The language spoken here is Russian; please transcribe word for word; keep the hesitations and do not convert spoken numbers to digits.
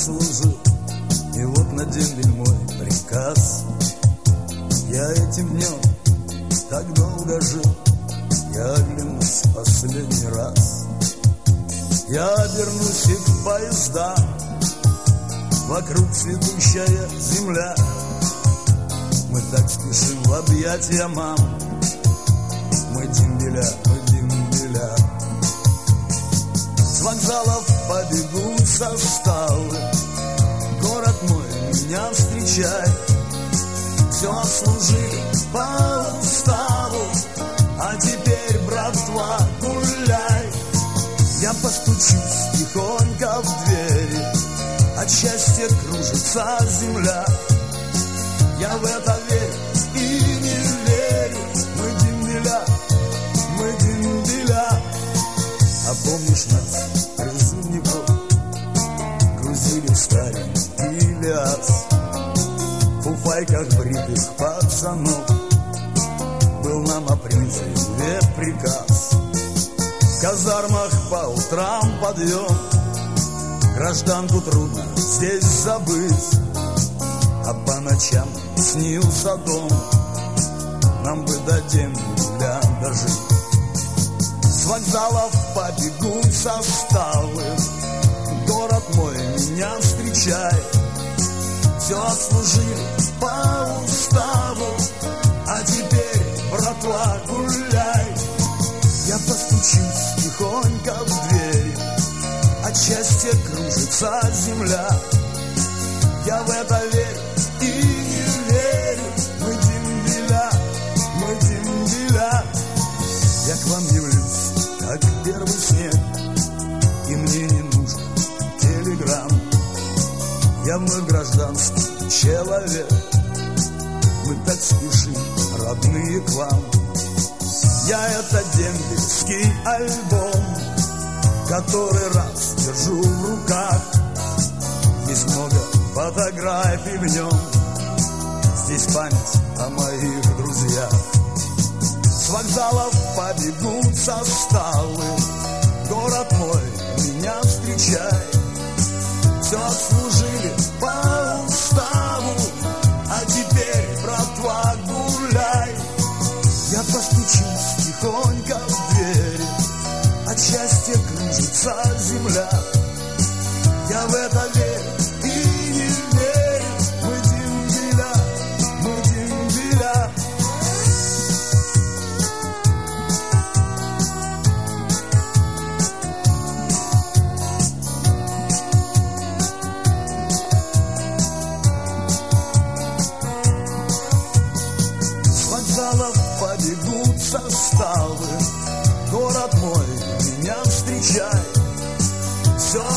служил, и вот на дембель мой приказ. Я этим днем так долго жил, я оглянусь последний раз. Я обернусь и к поездам, вокруг цветущая земля. Мы так спешим в объятия мам, мы дембеля, мы дембеля. С вокзалов побегут составы, город мой меня встречает. Все отслужили по уставу, а теперь, братва, гуляй. Я постучусь тихонько в двери, от счастья кружится земля. Я в это верю и не верю. Мы дембеля, мы дембеля. А помнишь нас, призывников, грузили в старенький Илиас? В фуфайках бритых пацанов был нам о призыве приказ. В казармах по утрам подъем, гражданку трудно здесь забыть, а по ночам снился дом, нам бы до дембеля дожить. С вокзалов побегут составы, город мой меня встречает. Все отслужили по уставу, а теперь, братва, гуляй. Я постучусь тихонько в дверь, от счастья кружится земля. Я в это верю и не верю. Мы дембеля, мы дембеля. Я к вам явлюсь, как первый снег, и мне не нужен телеграм. Я вновь гражданский человек, мы так спешим, родные, к вам. Я это дембельский альбом, который раз держу в руках. Есть много фотографий в нем, здесь память о моих друзьях. С вокзалов побегут составы, город мой меня встречает. Все отслужили по уставу, а теперь, братва, гуляй. Я постучусь тихонько в двери, от счастья кружится земля. Я в это верю и не верю. Мы дембеля, мы дембеля. С вокзалов побегут составы, город мой меня встречает. Все